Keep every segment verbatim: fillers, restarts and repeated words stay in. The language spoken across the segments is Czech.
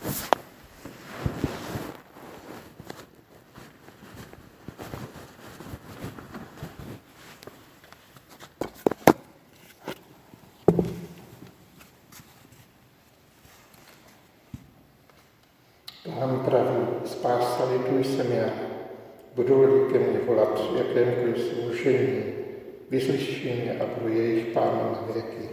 Pán praví, spása lidu jsem já. Budou-li ke mně volat v jakémkoliv soužení, vyslyší mě a budu jejich pánem na věky.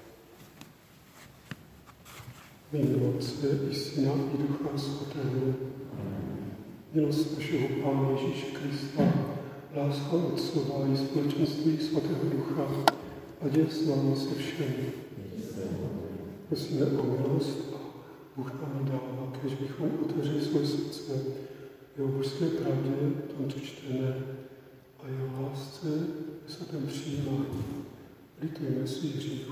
Jméno Otce i Syna i Ducha Svatého. Milost našeho Pána Ježíše Krista, láska Otcova i společenství Svatého Ducha, ať je s námi se všemi. Prosíme o milost a Bůh nám dává, když bychom otevřeli své srdce jeho božské pravdě, v tom, co čteme, a jeho lásce ve svatém přijímání. Litujme svých hříchů.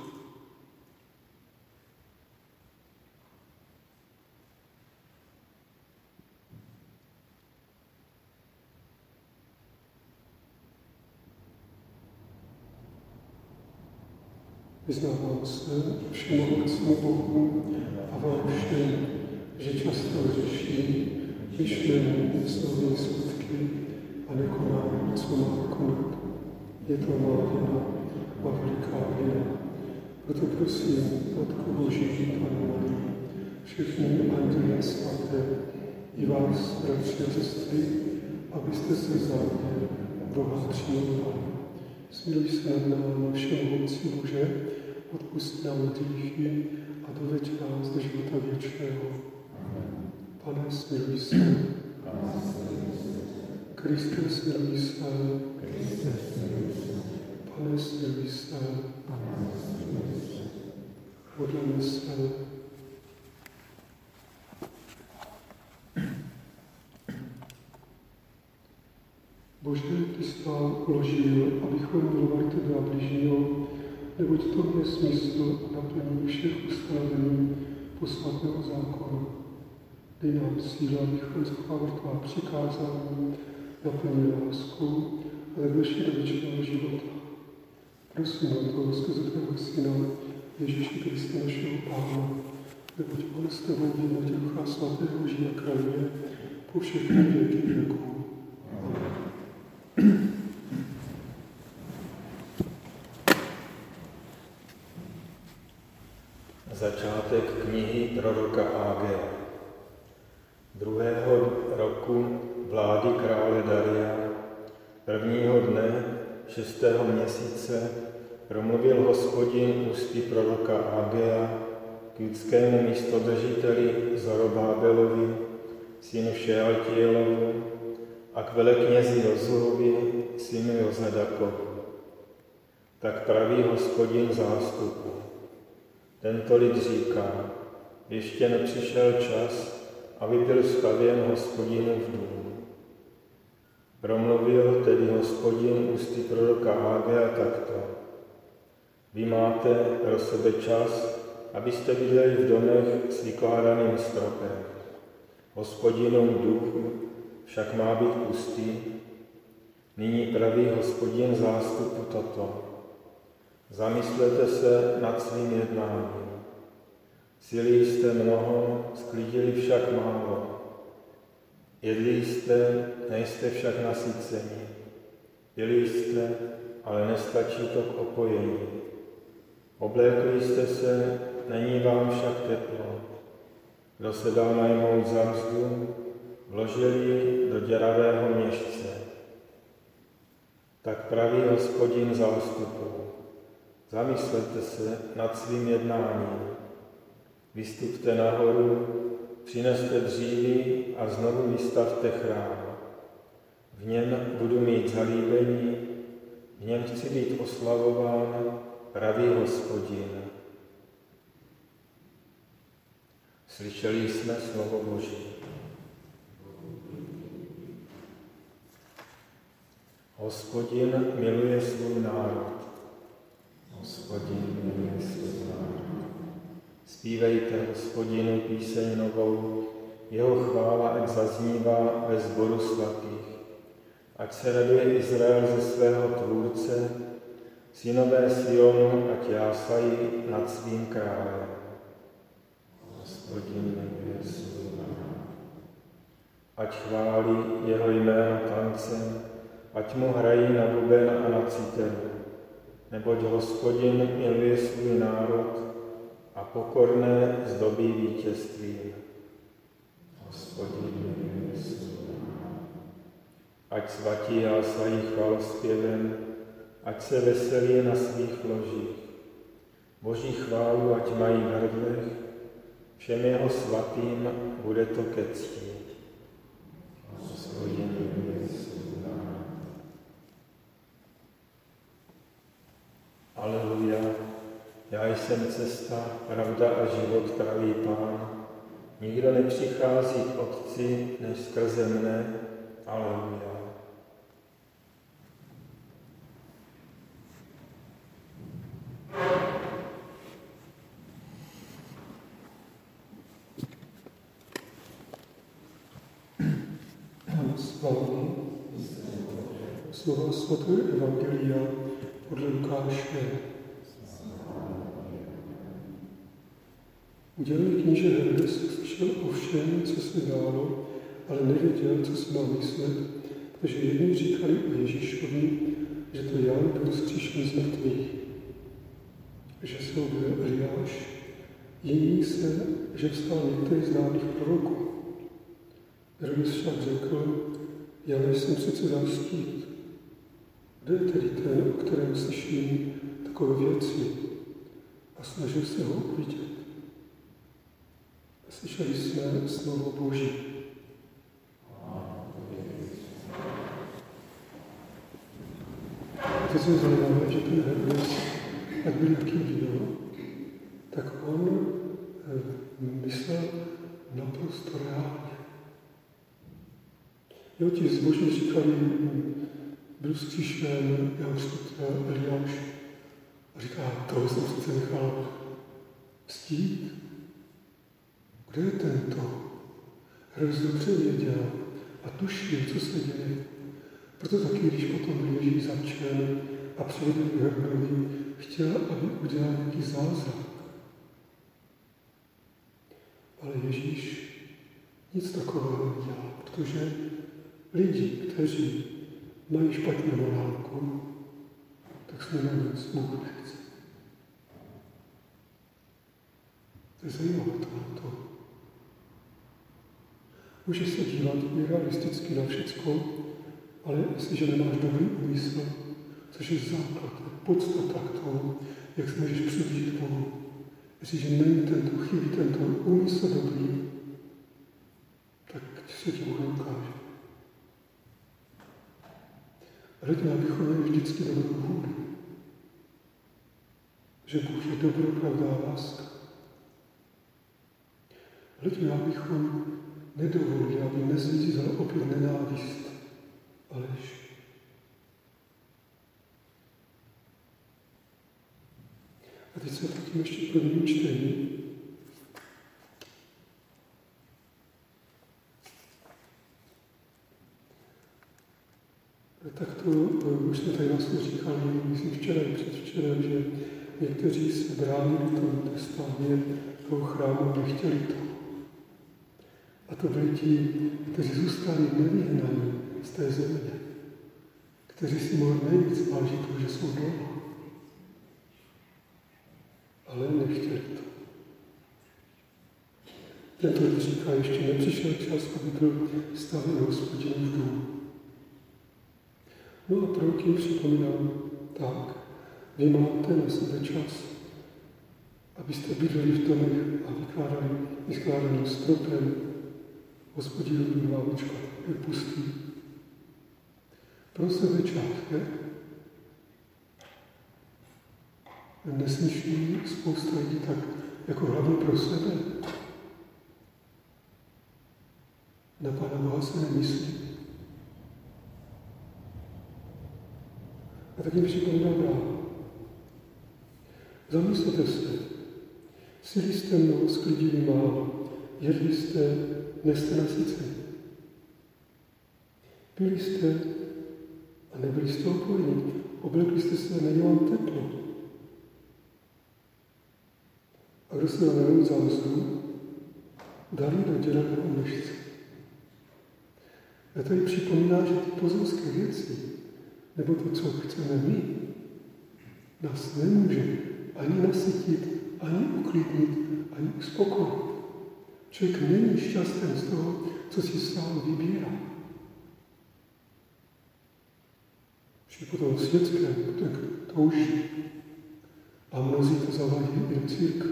Vyznávám se všemohoucímu Bohu a vám všem, že často hřeším myšlení, slovy, skutky a nekonám, co má konat. Je to má vina, má veliká vina. Proto prosím, Matko Boží, Pannu Marii, všechny anděle svaté, i vás, bratři a sestry, abyste se vzájemně Boha přijímali. Smiluj se nad námi, všemohoucí Bože, odpusť nám hříchy a doveď nás do života věčného. Pane, smiluj se. Kriste, smiluj se. Pane, smiluj se. Modleme se. Bože, ty jsi nám uložil, abychom milovali tebe a bližního, neboť to je smysl a naplnění všech ustanovení posvatného zákona. Dej nám sílu, abychom zachovali tvá přikázání, naplnili lásku a vedlešli do věčného života. Prosím o to skrze tvého Syna, Ježíše Krista, našeho Pána, neboť on s tebou v jednotě Ducha Svatého žije a králuje po všechny věky věků. Začátek knihy proroka Agea. Druhého roku vlády krále Daria, prvního dne šestého měsíce, promluvil Hospodin ústy proroka Agea k judskému místodržiteli Zorobábelovi, synu Šealtielovu, a k veleknězi Jozuovi, synu Jozadakovu. Tak praví Hospodin zástupu. Tento lid říká, ještě nepřišel čas, aby byl stavěn Hospodinův dům. Promluvil tedy Hospodin ústy proroka Agea takto. Vy máte pro sebe čas, abyste bydleli v domech s vykládaným stropem. Hospodinův duch však má být pustý. Nyní praví Hospodin zástupu toto. Zamyslete se nad svým jednáním. Sily jste mnoho, sklidili však málo. Jedli jste, nejste však nasyceni. Pili jste, ale nestačí to k opojení. Oblékli jste se, není vám však teplo. Kdo se dal najmout za mzdu, vložil ji do děravého měšce. Tak praví Hospodin zástupu. Zamyslete se nad svým jednáním. Vystupte nahoru, přineste dříví a znovu vystavte chrám. V něm budu mít zalíbení, v něm chci být oslavován, praví Hospodin. Slyšeli jsme slovo Boží. Hospodin miluje svůj národ. Hospodin miluje svůj národ. Zpívejte Hospodinu píseň novou, jeho chvála ať zaznívá ve sboru svatých. Ať se raduje Izrael ze svého tvůrce, synové Sionu ať jásají nad svým králem. Hospodin miluje svůj ať chválí jeho jméno tancem, ať mu hrají na buben a na cíteru, neboť Hospodin miluje svůj národ a pokorné zdobí vítězstvím. Hospodin miluje svůj národ. Ať svatí jásají chvalospěvem, ať se veselí na svých ložích. Boží chválu ať mají v hrdlech, všem jeho svatým bude to ke cti. Hospodin miluje svůj národ. Aleluja, já jsem cesta, pravda a život, pravý Pán. Nikdo nepřichází k Otci než skrze mne. Aleluja. Slavný slova svatého Evangelia podle Lukáše. Udělal kníže Herodes slyšel o všem, co se dálo, ale nevěděl, co si má myslet, protože jedni říkali o Ježíšovi, že to Jan byl vzkříšen z mrtvých, že se objevil Eliáš, jiní se, že vstal některý z dávných proroků. Herodes však řekl, já nejsem sice dal štít. Kde je tedy ten, o kterém slyším takové věci? A snažil se ho uvidět. Slyšeli jsme slovo Boží. A teď je zajímavé, že ten Herodes, jak byl jaký viděl, tak on myslel naprosto reálně. Jo, ti zbožní říkali, byl vzkříšen, já vzkříšen Eliáš. A říká, toho jsem sice nechal ctít. Kde je tento? Herodes dobře věděl a tušil, co se děje. Proto taky, když potom byl Ježíš zatčen a přivedl k Herodovi, chtěl, aby udělal nějaký zázrak. Ale Ježíš nic takového nedělal, protože lidi, kteří mají špatnou morálku, tak s nimi nic Bůh nechce. To je zajímavé tohleto. Můžeš se dívat i realisticky na všecko, ale jestliže nemáš dobrý úmysl, což je základ, podstata k tomu, jak se můžeš přiblížit Bohu. Jestliže není tento chybí, tento úmysl dobrý, tak se ti Bůh neukáže. Hledně, abychom měli vždycky dobrou vůli. Že Bůh je dobro, pravda a láska. Hledně, abychom nedovolili, aby nezvízala opět nenávist a lež. A teď se vrátím ještě k prvnímu čtení. Tak to už jsme tady vlastně říkali, myslím včera i předvčerem, že někteří se bránili tomu trestání toho chrámu, nechtěli to. A to byli ti, kteří zůstali nevyhnaní z té země, kteří si mohli nejvíc vážit toho, že jsou doma. Ale nechtěli to. Tento lid říká, ještě nepřišel čas, aby byl stavěn Hospodinův dům. No a proti připomínám tak, vy máte na sebe čas, abyste bydleli v domech a vykládali vyskládaným stropem. Hospodin dům vám je pustý. Pro sebe čas, ne? Neslyší spousta lidí tak jako hlavně pro sebe. Na Pána Boha se nemyslí. A taky mi připomínám ráno. Zamyslete se. Sili jste mnoho, sklidili málo. Jedli jste, nejste nasyceni. Pili jste a nebyli jste opojeni. Oblekli jste se, není vám teplo. A kdo se vám nevím za mzdu, dali do děla nebo nechce. A tady připomíná, že ty pozemské věci, nebo to, co chceme my, nás nemůže ani nasytit, ani uklidnit, ani uspokojit. Člověk není šťastný z toho, co si sám vybírá. Že potom světské, potom touží. A mnozí to zavadí i do církve.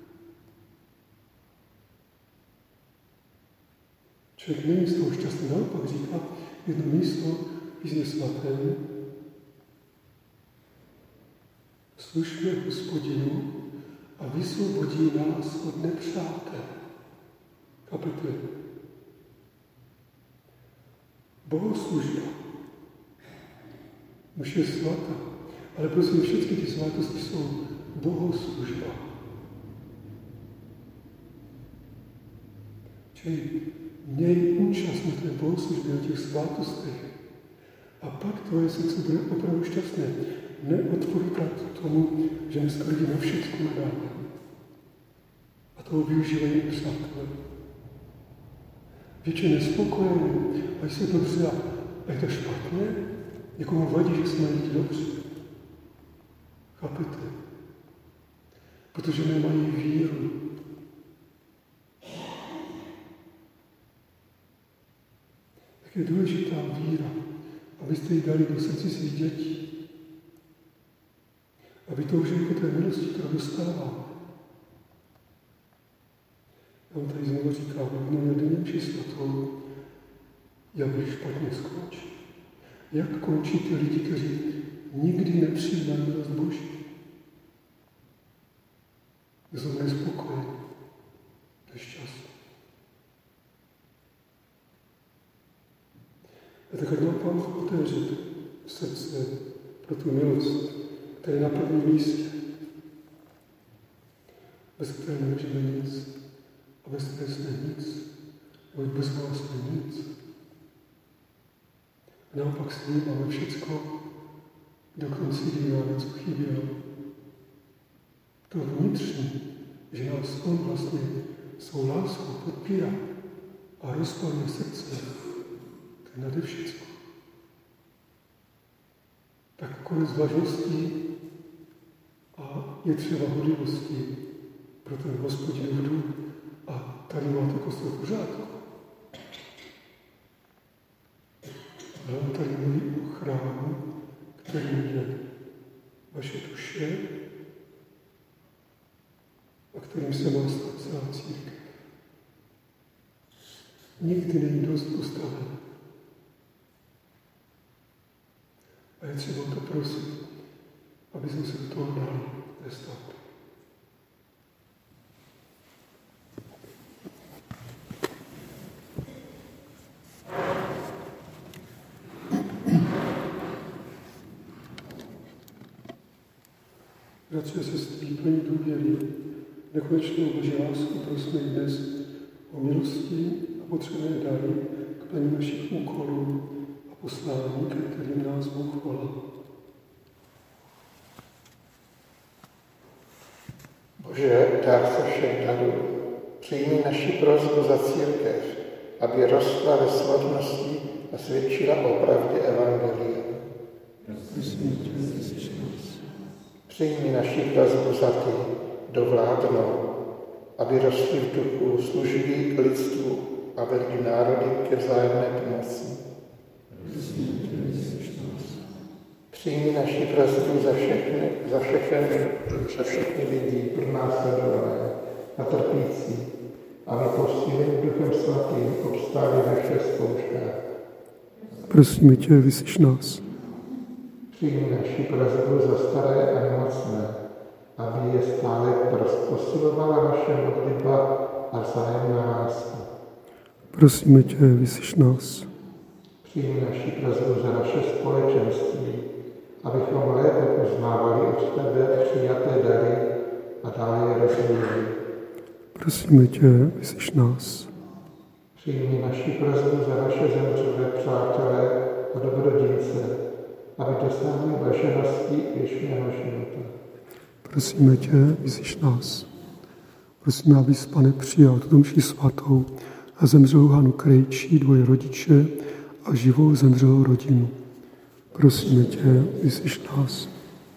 Člověk není z toho šťastný, naopak říká jedno místo v Písmě svatém. Slušme Hospodinu a vysvobodí nás od nepřátel. Chápete? Bohoslužba. Už je svatá. Ale prosím, všechny ty svátosti jsou bohoslužba. Čili měj účast na té bohoslužbě, na těch svátostech. A pak tvoje srdce bude opravdu šťastné. Neodpovídat tomu, že dneska lidi na všechno nadávají. A toho využívají přátelé. Většině nespokojené, a jsou dobře a je to špatně, někomu vadí, že jsme lidi dobře. Chápete? Protože nemají víru. Tak je důležitá víra, abyste ji dali do srdci svých dětí. Aby toužili po té milosti, kterou dostáváme. Já vám tady znovu říkám, jednou jedením či svatou, jak bych špatně skončil. Jak končí ty lidi, kteří nikdy nepřijímají milost Boží? Jsou nespokojení, nešťastní. A tak ať nám Pán otevřet srdce pro tu milost, která je na prvním místě, bez které nemůžeme nic a bez které jsme nic, nebo bez vás jsme nic. A naopak s ním máme všecko, dokonce kdy nám něco chybělo. To vnitřní, že nás on vlastně svou láskou podpírá a rozpaluje srdce, to je nade všecko. Tak konec vlažností a je třeba horlivostí pro ten Hospodinův dům. A tady máte kostel v pořádku. Ale on tady mluví o chrámu, který je vaše duše a kterým se má stát celá církev. Nikdy není dost postaven. A je třeba to prosit, aby jsme se do toho dali ve stavbě. Bratři a sestry, plní důvěry, nekonečnou Boží lásku, prosme dnes o milosti a potřebné dary k plnění našich úkolů a poslání, ke kterým nás Bůh volá. Bože, dárce všech darů, přijmi naši prosbu za církev, aby rostla ve slavnosti a svědčila o pravdě evangelia. Přijmi naši prosbu za ty, kdo vládnou, aby rostli v duchu služby k lidstvu a vedli národy ke vzájemné pomoci. Přijmi naši prosbu za všechny, za všechny, za všechny lidi, pronásledované a trpící, aby posílení Duchem Svatým obstáli ve všech zkouškách. Prosíme tě, vyslyš nás. Přijmi naši prosbu za staré a nemocné, aby je stále posilovala naše modlitba a vzájemná láska. Prosíme tě, vyslyš nás. Přijmi naši prosbu za naše společenství, abychom lépe poznávali od tebe přijaté dary a dále je rozvíjeli. Prosíme tě, vyslyš nás. Přijmi naši prosbu za naše zemřelé přátelé a dobrodince, aby dosáhli blaženosti věčného života. Prosíme tě, vyslyš nás. Prosíme, abys, Pane, přijal tuto mši svatou a zemřelou Hanu Krejčí, dvoje rodiče a živou zemřelou rodinu. Prosíme tě, vyslyš nás.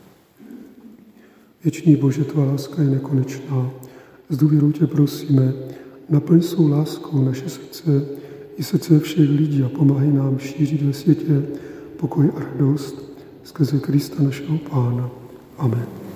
Věčný Bože, tvá láska je nekonečná. Z důvěru tě prosíme, naplň svou láskou naše srdce i srdce všech lidí a pomáhej nám šířit ve světě pokoj a radost skrze Krista našeho Pána. Amen.